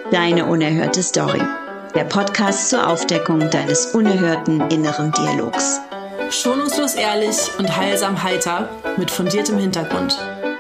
Deine unerhörte Story. Der Podcast zur Aufdeckung deines unerhörten inneren Dialogs. Schonungslos ehrlich und heilsam heiter mit fundiertem Hintergrund.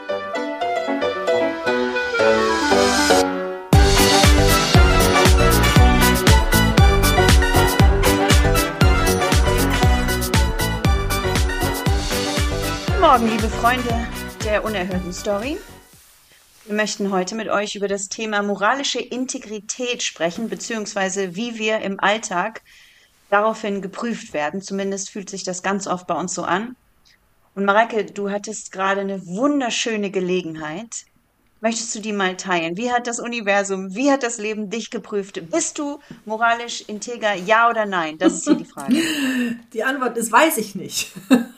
Guten Morgen, liebe Freunde der unerhörten Story. Wir möchten heute mit euch über das Thema moralische Integrität sprechen, beziehungsweise wie wir im Alltag daraufhin geprüft werden. Zumindest fühlt sich das ganz oft bei uns so an. Und Mareike, du hattest gerade eine wunderschöne Gelegenheit. Möchtest du die mal teilen? Wie hat das Universum, wie hat das Leben dich geprüft? Bist du moralisch integer, ja oder nein? Das ist hier die Frage. Die Antwort ist, weiß ich nicht.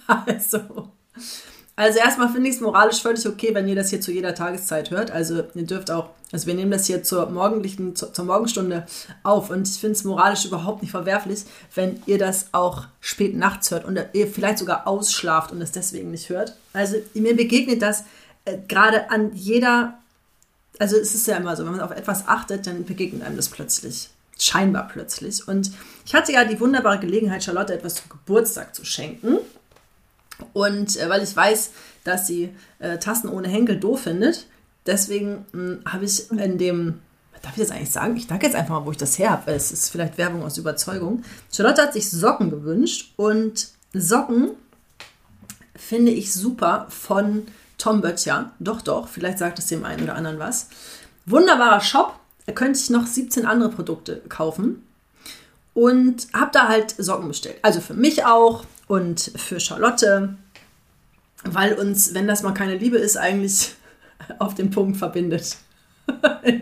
Also erstmal finde ich es moralisch völlig okay, wenn ihr das hier zu jeder Tageszeit hört. Also ihr dürft auch, wir nehmen das hier zur Morgenstunde auf und ich finde es moralisch überhaupt nicht verwerflich, wenn ihr das auch spät nachts hört und ihr vielleicht sogar ausschlaft und es deswegen nicht hört. Also mir begegnet das gerade an jeder, also es ist ja immer so, wenn man auf etwas achtet, dann begegnet einem das plötzlich. Scheinbar plötzlich. Und ich hatte ja die wunderbare Gelegenheit, Charlotte etwas zum Geburtstag zu schenken. Und weil ich weiß, dass sie Tassen ohne Henkel doof findet, deswegen habe ich in dem, darf ich das eigentlich sagen? Ich sage jetzt einfach mal, wo ich das her habe, weil es ist vielleicht Werbung aus Überzeugung. Charlotte hat sich Socken gewünscht und Socken finde ich super von Tom Böttcher. Doch, vielleicht sagt es dem einen oder anderen was. Wunderbarer Shop, da könnte ich noch 17 andere Produkte kaufen und habe da halt Socken bestellt. Also für mich auch. Und für Charlotte, weil uns, wenn das mal keine Liebe ist, eigentlich auf den Punkt verbindet. in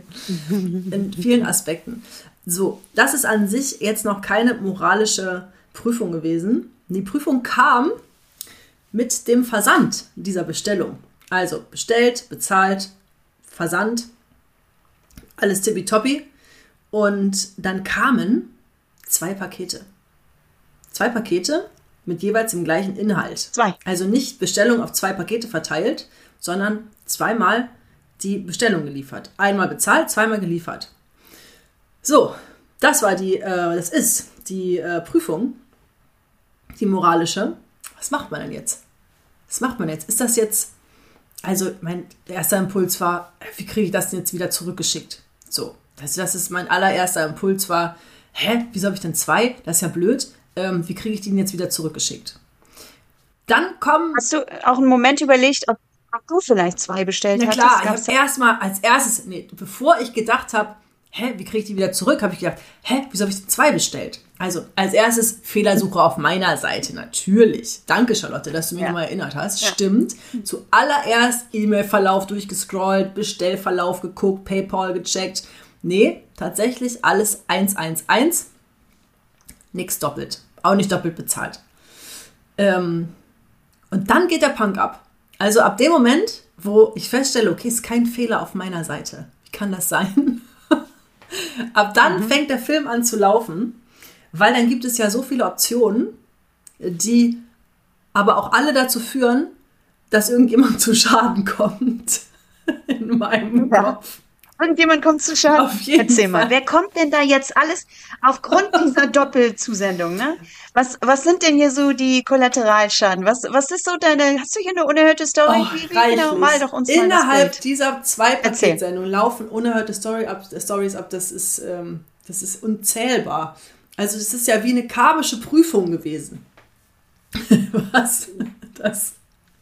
vielen Aspekten. So, das ist an sich jetzt noch keine moralische Prüfung gewesen. Die Prüfung kam mit dem Versand dieser Bestellung. Also bestellt, bezahlt, Versand, alles tippitoppi. Und dann kamen 2 Pakete. 2 Pakete mit jeweils dem gleichen Inhalt. 2. Also nicht Bestellung auf 2 Pakete verteilt, sondern zweimal die Bestellung geliefert. Einmal bezahlt, zweimal geliefert. So, das ist die Prüfung, die moralische. Was macht man denn jetzt? Ist das jetzt, also mein erster Impuls war, wie kriege ich das denn jetzt wieder zurückgeschickt? So, das ist mein allererster Impuls war, wieso habe ich denn 2? Das ist ja blöd. Wie kriege ich die denn jetzt wieder zurückgeschickt? Dann kommen... Hast du auch einen Moment überlegt, ob du vielleicht 2 bestellt hattest? Ja klar, ich habe erstmal bevor ich gedacht habe, wie kriege ich die wieder zurück, habe ich gedacht, wieso habe ich 2 bestellt? Also als erstes Fehlersuche auf meiner Seite, natürlich. Danke Charlotte, dass du mich nochmal erinnert hast. Ja. Stimmt. Zuallererst E-Mail-Verlauf durchgescrollt, Bestellverlauf geguckt, PayPal gecheckt. Nee, tatsächlich alles 111. Nichts doppelt. Auch nicht doppelt bezahlt. Und dann geht der Punk ab. Also ab dem Moment, wo ich feststelle, okay, ist kein Fehler auf meiner Seite. Wie kann das sein? Ab dann fängt der Film an zu laufen, weil dann gibt es ja so viele Optionen, die aber auch alle dazu führen, dass irgendjemand zu Schaden kommt. In meinem Kopf. Irgendjemand kommt zu Schaden. Auf jeden Erzähl mal, Fall. wer kommt denn da jetzt alles aufgrund dieser Doppelzusendung? Ne? Was sind denn hier so die Kollateralschaden? Was ist so hast du hier eine unerhörte Story? Reichlich. Mal doch uns Innerhalb mal das Bild. dieser 2 Paketsendungen laufen unerhörte Stories ab. Das ist unzählbar. Also es ist ja wie eine karmische Prüfung gewesen. Was? Das...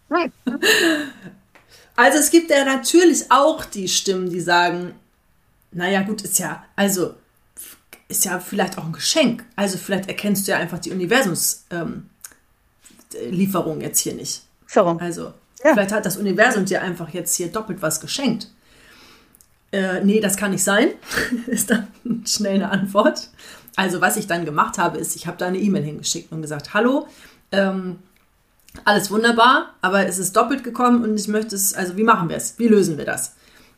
Also es gibt ja natürlich auch die Stimmen, die sagen, naja gut, ist ja vielleicht auch ein Geschenk. Also vielleicht erkennst du ja einfach die Universumslieferung jetzt hier nicht. Also vielleicht hat das Universum dir einfach jetzt hier doppelt was geschenkt. Nee, das kann nicht sein, ist dann schnell eine Antwort. Also was ich dann gemacht habe, ist, ich habe da eine E-Mail hingeschickt und gesagt, hallo, alles wunderbar, aber es ist doppelt gekommen und ich möchte es, also wie machen wir es? Wie lösen wir das?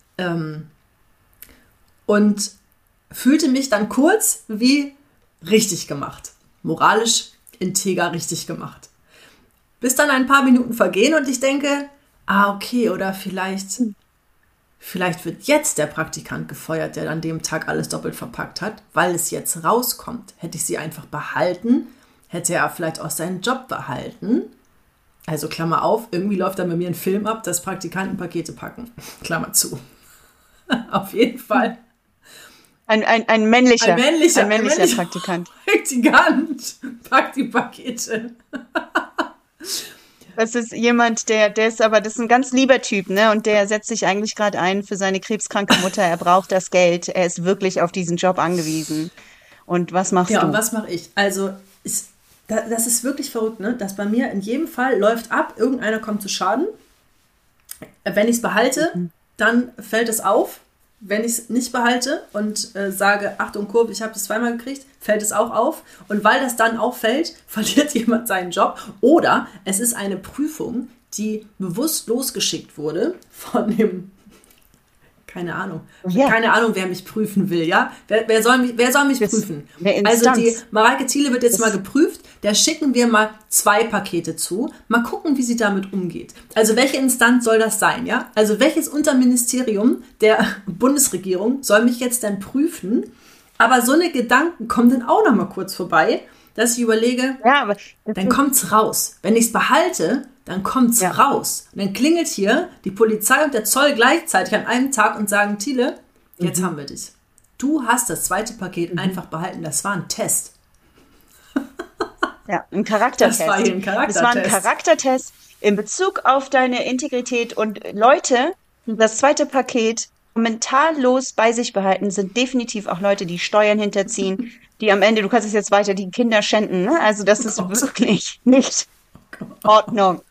Und fühlte mich dann kurz wie richtig gemacht. Moralisch integer richtig gemacht. Bis dann ein paar Minuten vergehen und ich denke, okay, oder vielleicht Vielleicht wird jetzt der Praktikant gefeuert, der an dem Tag alles doppelt verpackt hat, weil es jetzt rauskommt. Hätte ich sie einfach behalten, hätte er vielleicht auch seinen Job behalten. Also Klammer auf, irgendwie läuft da bei mir ein Film ab, dass Praktikanten Pakete packen. Klammer zu. Auf jeden Fall. Ein männlicher Praktikant. Praktikant packt die Pakete. Das ist jemand, das ist ein ganz lieber Typ, ne? Und der setzt sich eigentlich gerade ein für seine krebskranke Mutter. Er braucht das Geld. Er ist wirklich auf diesen Job angewiesen. Und was machst du? Ja, und was mache ich? Also, das ist wirklich verrückt, ne? Dass bei mir in jedem Fall läuft ab, irgendeiner kommt zu Schaden. Wenn ich es behalte, dann fällt es auf. Wenn ich es nicht behalte und sage, Achtung, Kurve, ich habe das zweimal gekriegt, fällt es auch auf. Und weil das dann auffällt, verliert jemand seinen Job. Oder es ist eine Prüfung, die bewusst losgeschickt wurde von dem, keine Ahnung, wer mich prüfen will, ja? Wer soll mich prüfen? Also die Mareike Thiele wird jetzt mal geprüft, der schicken wir mal 2 Pakete zu, mal gucken, wie sie damit umgeht. Also welche Instanz soll das sein, ja? Also welches Unterministerium der Bundesregierung soll mich jetzt dann prüfen? Aber so eine Gedanken kommen dann auch noch mal kurz vorbei, dass ich überlege, dann kommt's raus. Wenn ich es behalte, dann kommt's raus. Und dann klingelt hier die Polizei und der Zoll gleichzeitig an einem Tag und sagen, Thiele, jetzt haben wir dich. Du hast das 2. Paket einfach behalten. Das war ein Test. Ja, ein Charaktertest. Das war hier ein Charaktertest. Das war ein Charaktertest in Bezug auf deine Integrität. Und Leute, die das 2. Paket kommentarlos bei sich behalten, sind definitiv auch Leute, die Steuern hinterziehen, die am Ende, du kannst es jetzt weiter, die Kinder schänden. Ne? Also das ist wirklich nicht Ordnung.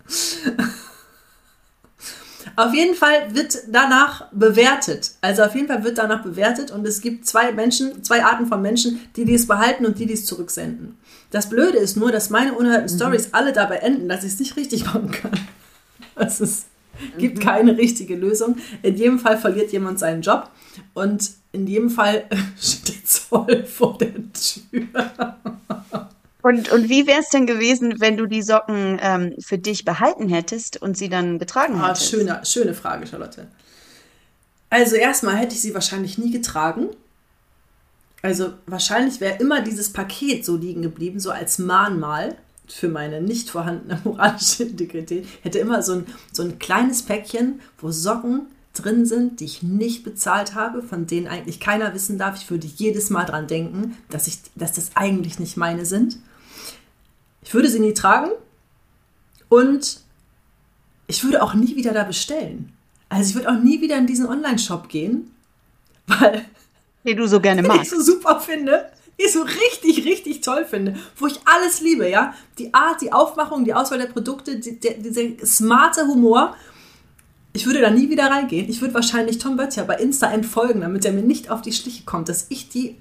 Auf jeden Fall wird danach bewertet. Und es gibt 2 Arten von Menschen, die es behalten und die es zurücksenden. Das Blöde ist nur, dass meine unerhörten Stories alle dabei enden, dass ich es nicht richtig machen kann. Es gibt keine richtige Lösung. In jedem Fall verliert jemand seinen Job und in jedem Fall steht der Zoll vor der Tür. Und wie wäre es denn gewesen, wenn du die Socken für dich behalten hättest und sie dann getragen hättest? Schöne Frage, Charlotte. Also erstmal hätte ich sie wahrscheinlich nie getragen. Also wahrscheinlich wäre immer dieses Paket so liegen geblieben, so als Mahnmal für meine nicht vorhandene moralische Integrität. Hätte immer so ein kleines Päckchen, wo Socken drin sind, die ich nicht bezahlt habe, von denen eigentlich keiner wissen darf. Ich würde jedes Mal dran denken, dass das eigentlich nicht meine sind. Ich würde sie nie tragen und ich würde auch nie wieder da bestellen. Also ich würde auch nie wieder in diesen Online-Shop gehen, weil den du so gerne magst. Ich so super finde, ich so richtig, richtig toll finde, wo ich alles liebe, ja. Die Art, die Aufmachung, die Auswahl der Produkte, dieser smarte Humor. Ich würde da nie wieder reingehen. Ich würde wahrscheinlich Tom Böttcher bei Insta entfolgen, damit er mir nicht auf die Schliche kommt, dass ich die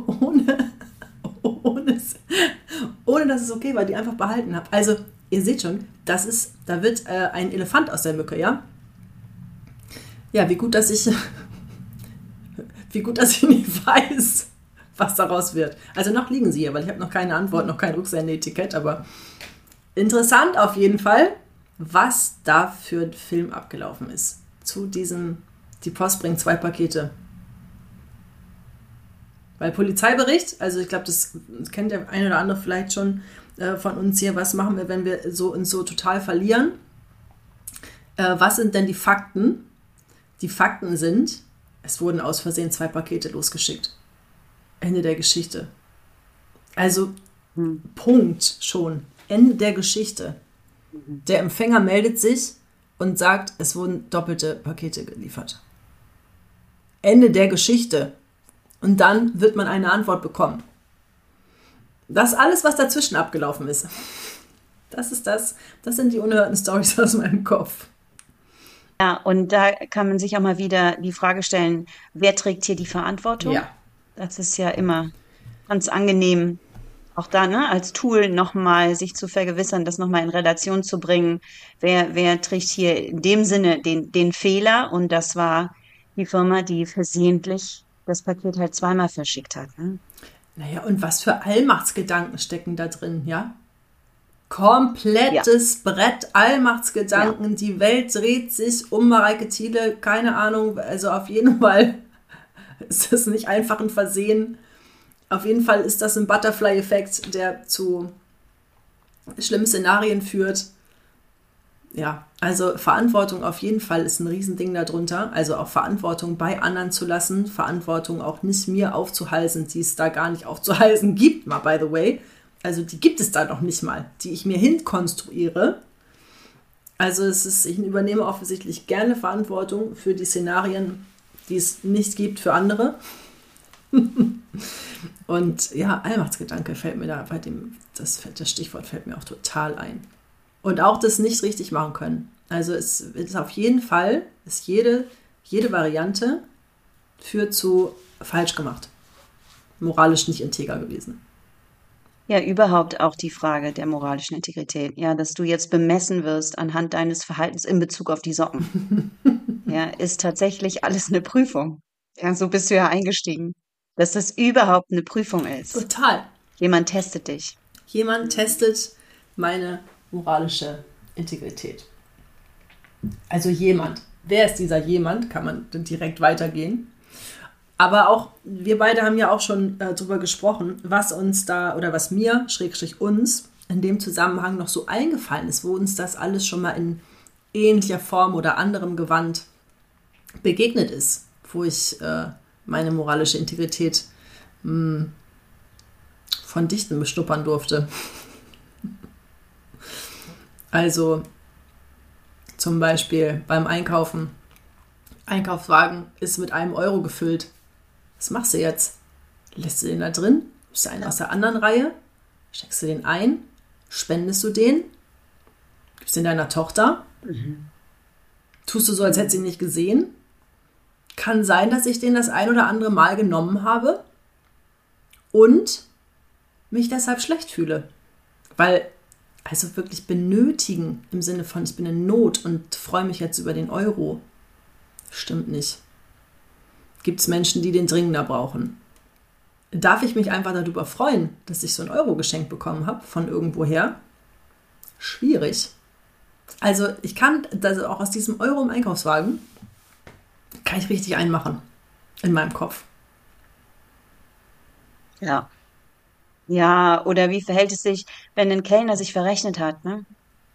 ohne dass es okay war, die einfach behalten habe. Also, ihr seht schon, da wird ein Elefant aus der Mücke, ja? Ja, wie gut, dass ich nicht weiß, was daraus wird. Also noch liegen sie hier, weil ich habe noch keine Antwort, noch kein Rücksendeetikett, aber interessant auf jeden Fall, was da für ein Film abgelaufen ist. Zu diesem, die Post bringt 2 Pakete. Weil Polizeibericht, also ich glaube, das kennt der eine oder andere vielleicht schon von uns hier, was machen wir, wenn wir uns so total verlieren? Was sind denn die Fakten? Die Fakten sind, es wurden aus Versehen 2 Pakete losgeschickt. Ende der Geschichte. Also, Punkt schon. Ende der Geschichte. Der Empfänger meldet sich und sagt, es wurden doppelte Pakete geliefert. Ende der Geschichte. Und dann wird man eine Antwort bekommen. Das alles, was dazwischen abgelaufen ist. Das sind die unerhörten Storys aus meinem Kopf. Ja, und da kann man sich auch mal wieder die Frage stellen, wer trägt hier die Verantwortung? Ja. Das ist ja immer ganz angenehm, auch da, ne, als Tool nochmal sich zu vergewissern, das nochmal in Relation zu bringen. Wer trägt hier in dem Sinne den Fehler? Und das war die Firma, die versehentlich das Paket halt zweimal verschickt hat. Ne? Naja, und was für Allmachtsgedanken stecken da drin, ja? Komplettes Brett, Allmachtsgedanken, die Welt dreht sich um Mareike Thiele, keine Ahnung, also auf jeden Fall ist das nicht einfach ein Versehen. Auf jeden Fall ist das ein Butterfly-Effekt, der zu schlimmen Szenarien führt. Ja, also Verantwortung auf jeden Fall ist ein Riesending darunter. Also auch Verantwortung bei anderen zu lassen, Verantwortung auch nicht mir aufzuhalsen, die es da gar nicht aufzuhalsen gibt, mal by the way. Also die gibt es da noch nicht mal, die ich mir hinkonstruiere. Also ich übernehme offensichtlich gerne Verantwortung für die Szenarien, die es nicht gibt für andere. Und ja, Allmachtsgedanke fällt mir da bei das Stichwort fällt mir auch total ein. Und auch das nicht richtig machen können. Also es ist auf jeden Fall, jede Variante führt zu falsch gemacht. Moralisch nicht integer gewesen. Ja, überhaupt auch die Frage der moralischen Integrität. Ja, dass du jetzt bemessen wirst anhand deines Verhaltens in Bezug auf die Socken. Ja, ist tatsächlich alles eine Prüfung. Ja, so bist du ja eingestiegen. Dass das überhaupt eine Prüfung ist. Total. Jemand testet dich. Jemand testet meine moralische Integrität. Also jemand. Wer ist dieser jemand? Kann man dann direkt weitergehen. Aber auch, wir beide haben ja auch schon drüber gesprochen, was uns da, oder was mir, / uns, in dem Zusammenhang noch so eingefallen ist, wo uns das alles schon mal in ähnlicher Form oder anderem Gewand begegnet ist, wo ich meine moralische Integrität von Dichten beschnuppern durfte. Also zum Beispiel beim Einkaufen. Einkaufswagen ist mit 1 Euro gefüllt. Was machst du jetzt? Lässt du den da drin? Bist du einen aus der anderen Reihe? Steckst du den ein? Spendest du den? Gibst du den deiner Tochter? Tust du so, als hättest du ihn nicht gesehen? Kann sein, dass ich den das ein oder andere Mal genommen habe und mich deshalb schlecht fühle. Weil, also wirklich benötigen im Sinne von, ich bin in Not und freue mich jetzt über den Euro. Stimmt nicht. Gibt es Menschen, die den dringender brauchen? Darf ich mich einfach darüber freuen, dass ich so 1 Euro geschenkt bekommen habe von irgendwoher? Schwierig. Also ich kann, das auch aus diesem Euro im Einkaufswagen, kann ich richtig einmachen in meinem Kopf. Ja. Ja, oder wie verhält es sich, wenn ein Kellner sich verrechnet hat, ne?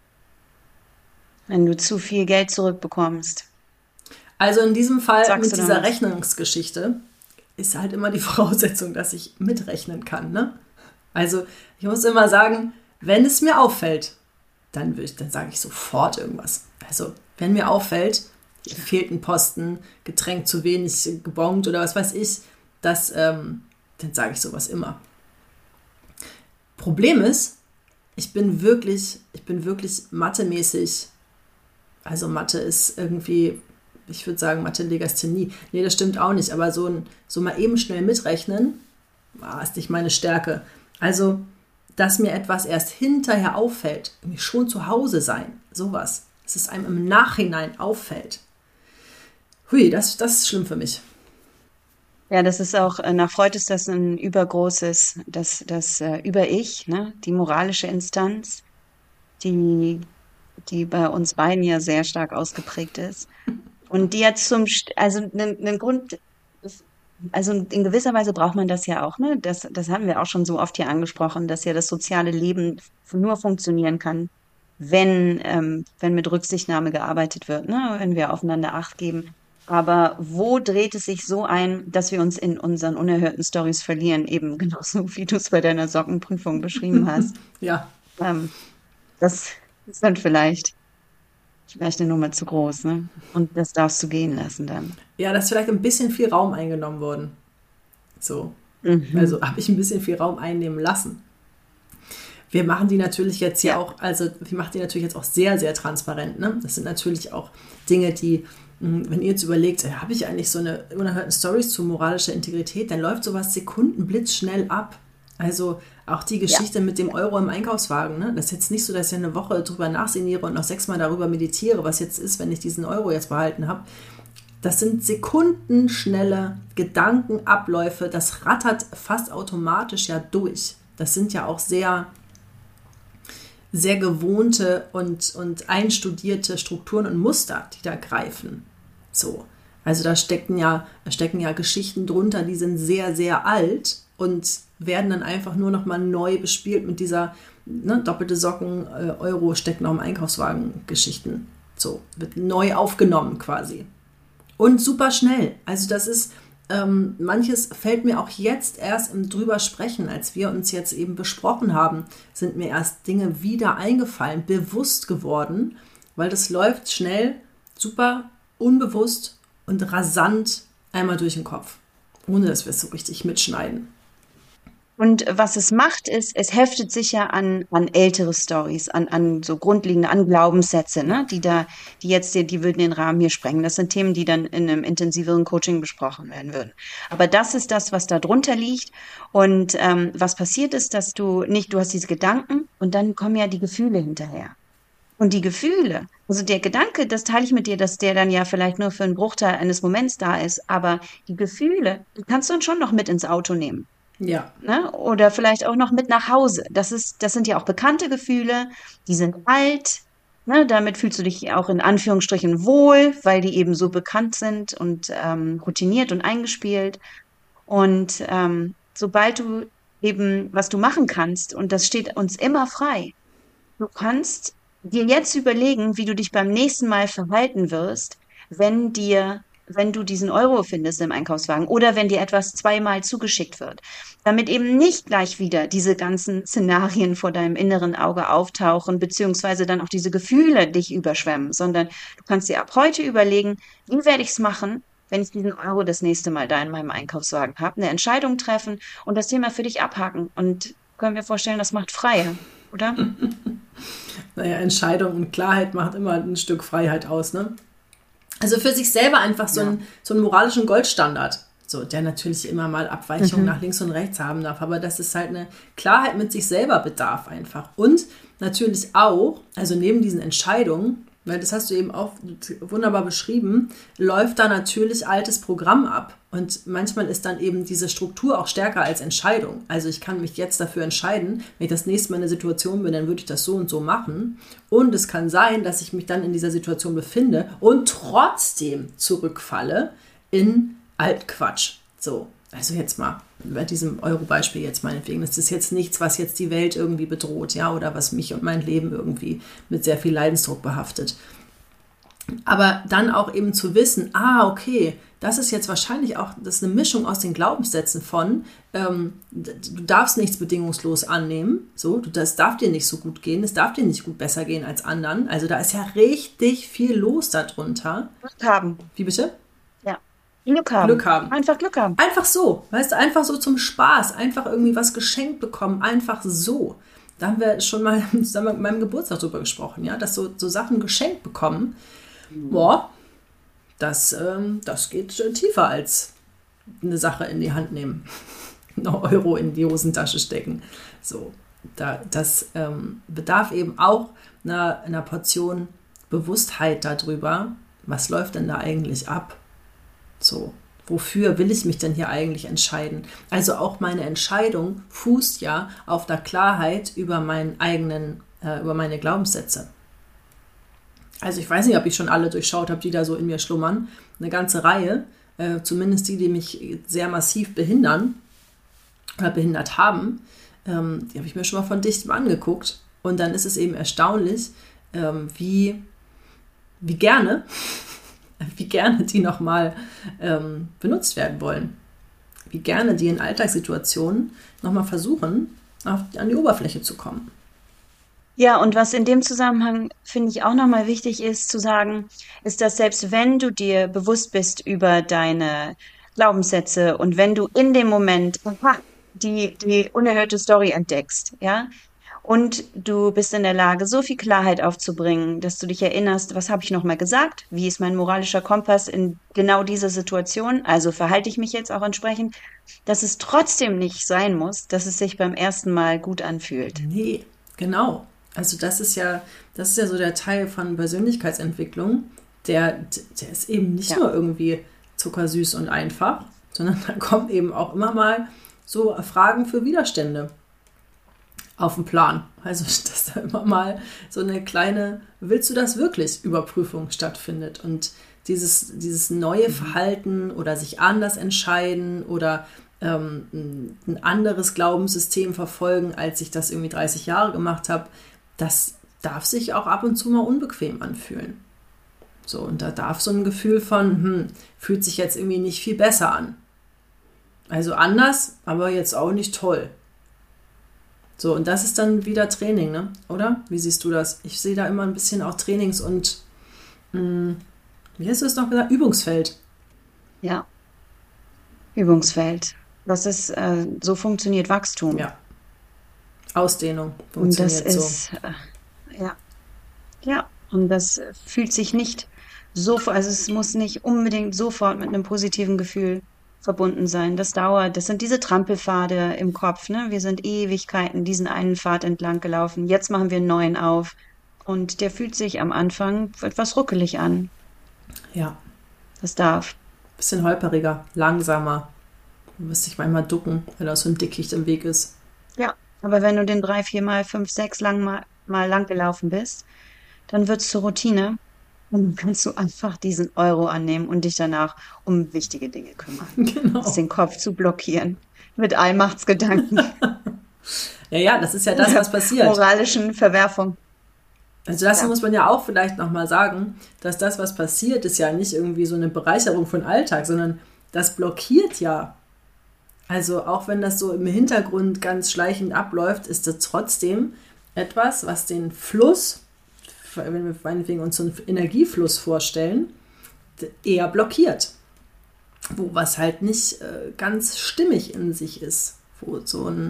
Wenn du zu viel Geld zurückbekommst. Also in diesem Fall Sagst mit du dieser dann was? Rechnungsgeschichte ist halt immer die Voraussetzung, dass ich mitrechnen kann. Ne? Also ich muss immer sagen, wenn es mir auffällt, dann sage ich sofort irgendwas. Also wenn mir auffällt, hier fehlt ein Posten, Getränk zu wenig gebongt oder was weiß ich, dann sage ich sowas immer. Problem ist, ich bin wirklich mathemäßig, also Mathe ist irgendwie, ich würde sagen Mathe-Legasthenie. Nee, das stimmt auch nicht, aber so mal eben schnell mitrechnen, ist nicht meine Stärke. Also, dass mir etwas erst hinterher auffällt, irgendwie schon zu Hause sein, sowas, dass es einem im Nachhinein auffällt. Hui, das ist schlimm für mich. Ja, das ist auch, nach Freud ist das ein übergroßes, das Über-Ich, ne? Die moralische Instanz, die, die bei uns beiden ja sehr stark ausgeprägt ist. Und die jetzt also einen Grund, also in gewisser Weise braucht man das ja auch, ne? Das haben wir auch schon so oft hier angesprochen, dass ja das soziale Leben nur funktionieren kann, wenn mit Rücksichtnahme gearbeitet wird, ne? Wenn wir aufeinander Acht geben. Aber wo dreht es sich so ein, dass wir uns in unseren unerhörten Stories verlieren, eben genauso wie du es bei deiner Sockenprüfung beschrieben hast? Ja, Ähm, Das ist dann vielleicht eine Nummer zu groß, ne? Und das darfst du gehen lassen dann. ja, da ist vielleicht ein bisschen viel Raum eingenommen worden. So, Mhm. also habe ich ein bisschen viel Raum einnehmen lassen. Wir machen die natürlich jetzt Ja, hier auch, also wir machen die natürlich jetzt auch sehr, sehr transparent. Ne? Das sind natürlich auch Dinge, die, wenn ihr jetzt überlegt, habe ich eigentlich so eine unerhörten Stories zu moralischer Integrität, dann läuft sowas sekundenblitzschnell ab. Also auch die ja, Geschichte mit dem ja. Euro im Einkaufswagen. Ne? Das ist jetzt nicht so, dass ich eine Woche drüber nachsinniere und noch 6-mal darüber meditiere, was jetzt ist, wenn ich diesen Euro jetzt behalten habe. Das sind sekundenschnelle Gedankenabläufe. Das rattert fast automatisch ja durch. Das sind ja auch sehr sehr gewohnte und einstudierte Strukturen und Muster, die da greifen. So. Also da stecken ja Geschichten drunter, die sind sehr, sehr alt und werden dann einfach nur noch mal neu bespielt mit dieser doppelte Socken, Euro stecken auf dem Einkaufswagen Geschichten. So, wird neu aufgenommen quasi. Und super schnell. Also das ist, manches fällt mir auch jetzt erst im drüber sprechen, als wir uns jetzt eben besprochen haben, sind mir erst Dinge wieder eingefallen, bewusst geworden, weil das läuft schnell, super unbewusst und rasant einmal durch den Kopf, ohne dass wir es so richtig mitschneiden. Und was es macht, ist, es heftet sich ja an ältere Stories, an so grundlegende, an Glaubenssätze, ne, die würden den Rahmen hier sprengen. Das sind Themen, die dann in einem intensiveren Coaching besprochen werden würden. Aber das ist das, was da drunter liegt. Und was passiert ist, dass du hast diese Gedanken und dann kommen ja die Gefühle hinterher. Und die Gefühle, also der Gedanke, das teile ich mit dir, dass der dann ja vielleicht nur für einen Bruchteil eines Moments da ist, aber die Gefühle, die kannst du dann schon noch mit ins Auto nehmen. Ja, Ne? Oder vielleicht auch noch mit nach Hause. Das sind ja auch bekannte Gefühle, die sind alt. Ne? Damit fühlst du dich auch in Anführungsstrichen wohl, weil die eben so bekannt sind und routiniert und eingespielt. Und sobald du eben, was du machen kannst, und das steht uns immer frei, du kannst dir jetzt überlegen, wie du dich beim nächsten Mal verhalten wirst, wenn du diesen Euro findest im Einkaufswagen oder wenn dir etwas zweimal zugeschickt wird, damit eben nicht gleich wieder diese ganzen Szenarien vor deinem inneren Auge auftauchen, beziehungsweise dann auch diese Gefühle dich überschwemmen, sondern du kannst dir ab heute überlegen, wie werde ich es machen, wenn ich diesen Euro das nächste Mal da in meinem Einkaufswagen habe, eine Entscheidung treffen und das Thema für dich abhaken. Und können wir vorstellen, das macht freier, oder? naja, Entscheidung und Klarheit macht immer ein Stück Freiheit aus, ne? Also für sich selber einfach so einen moralischen Goldstandard, so, der natürlich immer mal Abweichungen nach links und rechts haben darf, aber das ist halt eine Klarheit mit sich selber bedarf einfach. Und natürlich auch, also neben diesen Entscheidungen, weil das hast du eben auch wunderbar beschrieben, läuft da natürlich altes Programm ab. Und manchmal ist dann eben diese Struktur auch stärker als Entscheidung. Also ich kann mich jetzt dafür entscheiden, wenn ich das nächste Mal in der Situation bin, dann würde ich das so und so machen. Und es kann sein, dass ich mich dann in dieser Situation befinde und trotzdem zurückfalle in Altquatsch. So, also jetzt mal bei diesem Euro-Beispiel jetzt meinetwegen. Das ist jetzt nichts, was jetzt die Welt irgendwie bedroht, ja, oder was mich und mein Leben irgendwie mit sehr viel Leidensdruck behaftet. Aber dann auch eben zu wissen, okay, das ist jetzt wahrscheinlich auch, das ist eine Mischung aus den Glaubenssätzen von, du darfst nichts bedingungslos annehmen, so, das darf dir nicht so gut gehen, es darf dir nicht gut besser gehen als anderen. Also da ist ja richtig viel los darunter. Glück haben. Wie bitte? Ja. Glück haben. Glück haben. Einfach Glück haben. Einfach so, weißt du, einfach so zum Spaß, einfach irgendwie was geschenkt bekommen, einfach so. Da haben wir schon mal zusammen mit meinem Geburtstag drüber gesprochen, ja, dass so Sachen geschenkt bekommen, boah, das geht tiefer als eine Sache in die Hand nehmen, noch Euro in die Hosentasche stecken. So, das bedarf eben auch einer Portion Bewusstheit darüber, was läuft denn da eigentlich ab? So, wofür will ich mich denn hier eigentlich entscheiden? Also auch meine Entscheidung fußt ja auf der Klarheit über über meine Glaubenssätze. Also ich weiß nicht, ob ich schon alle durchschaut habe, die da so in mir schlummern. Eine ganze Reihe, zumindest die mich sehr massiv behindern oder behindert haben. Die habe ich mir schon mal von dichtem angeguckt. Und dann ist es eben erstaunlich, wie gerne die nochmal benutzt werden wollen. Wie gerne die in Alltagssituationen nochmal versuchen, an die Oberfläche zu kommen. Ja, und was in dem Zusammenhang, finde ich, auch nochmal wichtig ist zu sagen, ist, dass selbst wenn du dir bewusst bist über deine Glaubenssätze und wenn du in dem Moment die unerhörte Story entdeckst, ja, und du bist in der Lage, so viel Klarheit aufzubringen, dass du dich erinnerst, was habe ich nochmal gesagt? Wie ist mein moralischer Kompass in genau dieser Situation? Also verhalte ich mich jetzt auch entsprechend, dass es trotzdem nicht sein muss, dass es sich beim ersten Mal gut anfühlt. Nee, genau. Also das ist ja so der Teil von Persönlichkeitsentwicklung, der ist eben nicht nur irgendwie zuckersüß und einfach, sondern da kommen eben auch immer mal so Fragen für Widerstände auf den Plan. Also, dass da immer mal so eine kleine, willst du das wirklich, Überprüfung stattfindet. Und dieses neue Verhalten oder sich anders entscheiden oder ein anderes Glaubenssystem verfolgen, als ich das irgendwie 30 Jahre gemacht habe, das darf sich auch ab und zu mal unbequem anfühlen. So, und da darf so ein Gefühl von, fühlt sich jetzt irgendwie nicht viel besser an. Also anders, aber jetzt auch nicht toll. So, und das ist dann wieder Training, ne? Oder? Wie siehst du das? Ich sehe da immer ein bisschen auch Trainings- und, wie hast du es noch gesagt? Übungsfeld. Ja, Übungsfeld. Das ist, so funktioniert Wachstum. Ja, Ausdehnung Und das funktioniert so. ist, ja, ja. Und das fühlt sich nicht also es muss nicht unbedingt sofort mit einem positiven Gefühl verbunden sein. Das dauert. Das sind diese Trampelpfade im Kopf, ne? Wir sind Ewigkeiten diesen einen Pfad entlang gelaufen. Jetzt machen wir einen neuen auf. Und der fühlt sich am Anfang etwas ruckelig an. Ja, Das darf. bisschen holperiger, langsamer. Du musst dich manchmal ducken, wenn da so ein Dickicht im Weg ist. Ja. Aber wenn du den 3, 4 Mal, 5, 6 mal lang gelaufen bist, dann wird's zur Routine. Und dann kannst du einfach diesen Euro annehmen und dich danach um wichtige Dinge kümmern. Als Genau. den Kopf zu blockieren. Mit Allmachtsgedanken Ja, das ist ja das, oder was passiert. moralischen Verwerfung. Also das Ja. muss man ja auch vielleicht nochmal sagen, dass das, was passiert, ist ja nicht irgendwie so eine Bereicherung von Alltag, sondern das blockiert ja. Also auch wenn das so im Hintergrund ganz schleichend abläuft, ist das trotzdem etwas, was den Fluss, wenn wir meinetwegen uns so einen Energiefluss vorstellen, eher blockiert. Was halt nicht ganz stimmig in sich ist, wo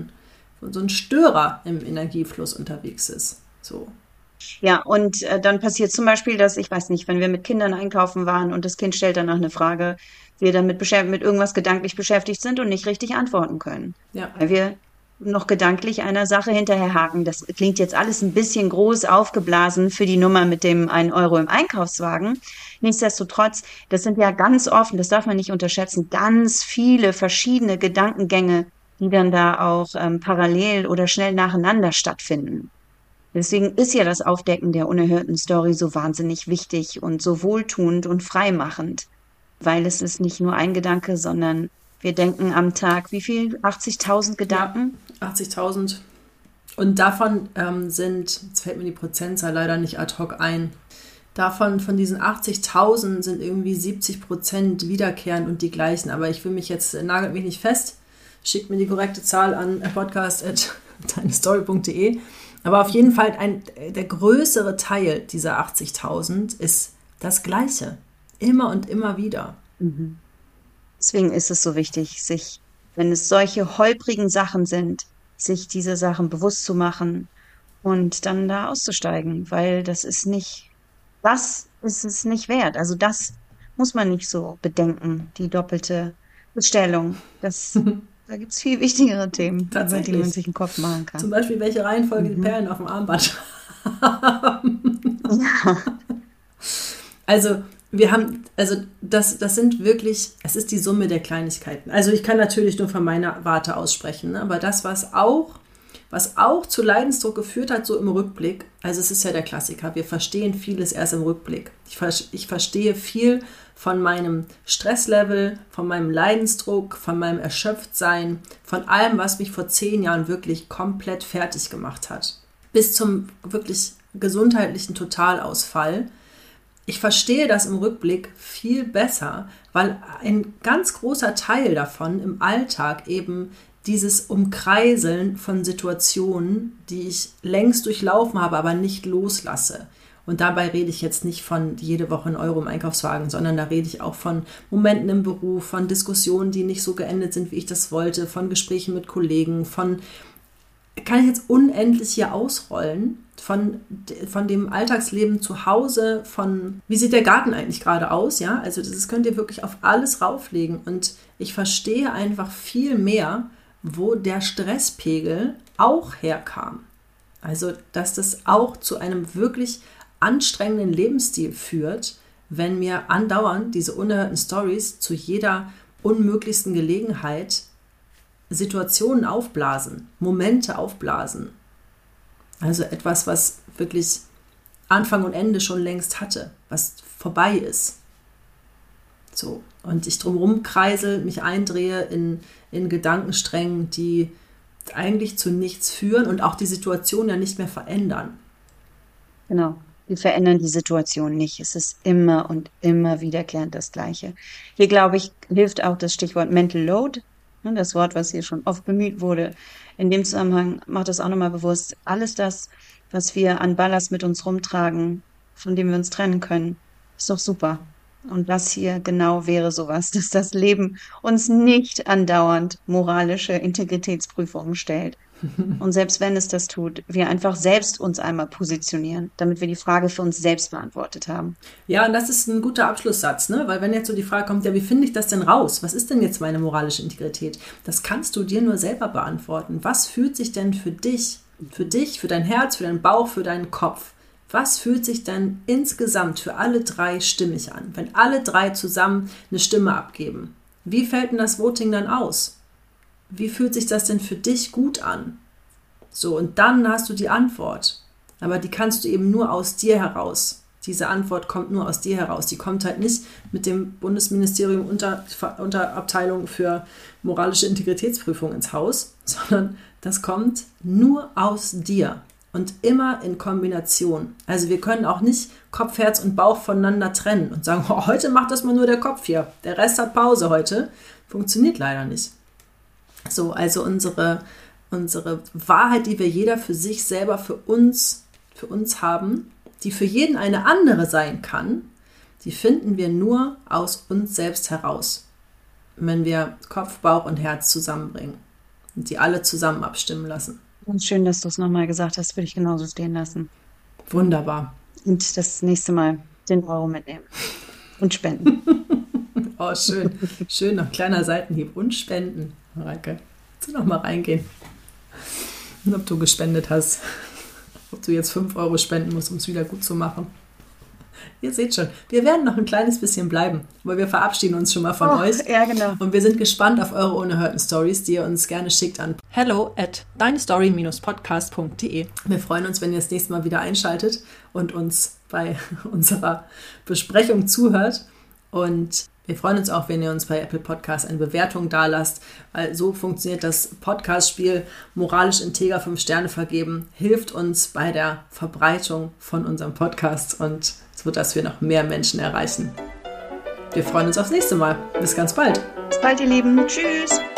so ein Störer im Energiefluss unterwegs ist. So. Ja, und dann passiert zum Beispiel, dass, ich weiß nicht, wenn wir mit Kindern einkaufen waren und das Kind stellt danach eine Frage, wir damit mit irgendwas gedanklich beschäftigt sind und nicht richtig antworten können. Ja, Weil wir noch gedanklich einer Sache hinterherhaken. Das klingt jetzt alles ein bisschen groß aufgeblasen für die Nummer mit dem 1 Euro im Einkaufswagen. Nichtsdestotrotz, das sind ja ganz offen, das darf man nicht unterschätzen, ganz viele verschiedene Gedankengänge, die dann da auch parallel oder schnell nacheinander stattfinden. Deswegen ist ja das Aufdecken der unerhörten Story so wahnsinnig wichtig und so wohltuend und freimachend, weil es ist nicht nur ein Gedanke, sondern wir denken am Tag, wie viel? 80.000 ja, Gedanken? 80.000. Und davon jetzt fällt mir die Prozentzahl leider nicht ad hoc ein, von diesen 80.000 sind irgendwie 70% wiederkehrend und die gleichen. Aber ich will mich jetzt, nagelt mich nicht fest, schickt mir die korrekte Zahl an podcast@deinestory.de. Aber auf jeden Fall der größere Teil dieser 80.000 ist das Gleiche. Immer und immer wieder. Mhm. Deswegen ist es so wichtig, wenn es solche holprigen Sachen sind, sich diese Sachen bewusst zu machen und dann da auszusteigen, weil das ist es nicht wert. Also das muss man nicht so bedenken, die doppelte Bestellung. Da gibt's viel wichtigere Themen, über die man Tatsächlich. sich einen Kopf machen Zum kann. Beispiel, welche Reihenfolge die Mhm. Perlen auf dem Armband. Ja. Also, das sind wirklich, es ist die Summe der Kleinigkeiten. Also, ich kann natürlich nur von meiner Warte aussprechen, ne? Aber das, was auch zu Leidensdruck geführt hat, so im Rückblick, also es ist ja der Klassiker, wir verstehen vieles erst im Rückblick. Ich verstehe viel von meinem Stresslevel, von meinem Leidensdruck, von meinem Erschöpftsein, von allem, was mich vor 10 Jahren wirklich komplett fertig gemacht hat. Bis zum wirklich gesundheitlichen Totalausfall. Ich verstehe das im Rückblick viel besser, weil ein ganz großer Teil davon im Alltag eben dieses Umkreiseln von Situationen, die ich längst durchlaufen habe, aber nicht loslasse. Und dabei rede ich jetzt nicht von jede Woche 1 Euro im Einkaufswagen, sondern da rede ich auch von Momenten im Beruf, von Diskussionen, die nicht so geendet sind, wie ich das wollte, von Gesprächen mit Kollegen, kann ich jetzt unendlich hier ausrollen, von dem Alltagsleben zu Hause, wie sieht der Garten eigentlich gerade aus, ja? Also das könnt ihr wirklich auf alles rauflegen und ich verstehe einfach viel mehr, wo der Stresspegel auch herkam. Also, dass das auch zu einem wirklich anstrengenden Lebensstil führt, wenn mir andauernd diese unerhörten Stories zu jeder unmöglichsten Gelegenheit Situationen aufblasen, Momente aufblasen. Also etwas, was wirklich Anfang und Ende schon längst hatte, was vorbei ist. So. Und ich drumherum kreisel, mich eindrehe in Gedankensträngen, die eigentlich zu nichts führen und auch die Situation ja nicht mehr verändern. Genau. Wir verändern die Situation nicht. Es ist immer und immer wiederkehrend das Gleiche. Hier, glaube ich, hilft auch das Stichwort Mental Load, ne, das Wort, was hier schon oft bemüht wurde. In dem Zusammenhang macht es auch nochmal bewusst, alles das, was wir an Ballast mit uns rumtragen, von dem wir uns trennen können, ist doch super. Und das hier genau wäre sowas, dass das Leben uns nicht andauernd moralische Integritätsprüfungen stellt. Und selbst wenn es das tut, wir einfach selbst uns einmal positionieren, damit wir die Frage für uns selbst beantwortet haben. Ja, und das ist ein guter Abschlusssatz, ne? Weil wenn jetzt so die Frage kommt, ja, wie finde ich das denn raus? Was ist denn jetzt meine moralische Integrität? Das kannst du dir nur selber beantworten. Was fühlt sich denn für dich, für dein Herz, für deinen Bauch, für deinen Kopf? Was fühlt sich denn insgesamt für alle drei stimmig an, wenn alle drei zusammen eine Stimme abgeben? Wie fällt denn das Voting dann aus? Wie fühlt sich das denn für dich gut an? So, und dann hast du die Antwort. Aber die kannst du eben nur aus dir heraus. Diese Antwort kommt nur aus dir heraus. Die kommt halt nicht mit dem Bundesministerium Unterabteilung für moralische Integritätsprüfung ins Haus, sondern das kommt nur aus dir und immer in Kombination. Also wir können auch nicht Kopf, Herz und Bauch voneinander trennen und sagen, oh, heute macht das mal nur der Kopf hier. Der Rest hat Pause heute. Funktioniert leider nicht. So, also unsere Wahrheit, die wir jeder für sich selber, für uns haben, die für jeden eine andere sein kann, die finden wir nur aus uns selbst heraus, wenn wir Kopf, Bauch und Herz zusammenbringen und die alle zusammen abstimmen lassen. Und schön, dass du es nochmal gesagt hast, würde ich genauso stehen lassen. Wunderbar. Und das nächste Mal den Euro mitnehmen und spenden. Oh, schön. Schön, noch kleiner Seitenhieb und spenden. Mareike, willst du noch mal reingehen? Und ob du gespendet hast. Ob du jetzt 5 Euro spenden musst, um es wieder gut zu machen. Ihr seht schon, wir werden noch ein kleines bisschen bleiben, aber wir verabschieden uns schon mal von euch. Ja, genau. Und wir sind gespannt auf eure unerhörten Stories, die ihr uns gerne schickt an hello@deinestory-podcast.de. Wir freuen uns, wenn ihr das nächste Mal wieder einschaltet und uns bei unserer Besprechung zuhört. Und wir freuen uns auch, wenn ihr uns bei Apple Podcasts eine Bewertung dalasst, weil so funktioniert das Podcast-Spiel moralisch integer 5 Sterne vergeben, hilft uns bei der Verbreitung von unserem Podcast und so, dass wir noch mehr Menschen erreichen. Wir freuen uns aufs nächste Mal. Bis ganz bald. Bis bald, ihr Lieben. Tschüss.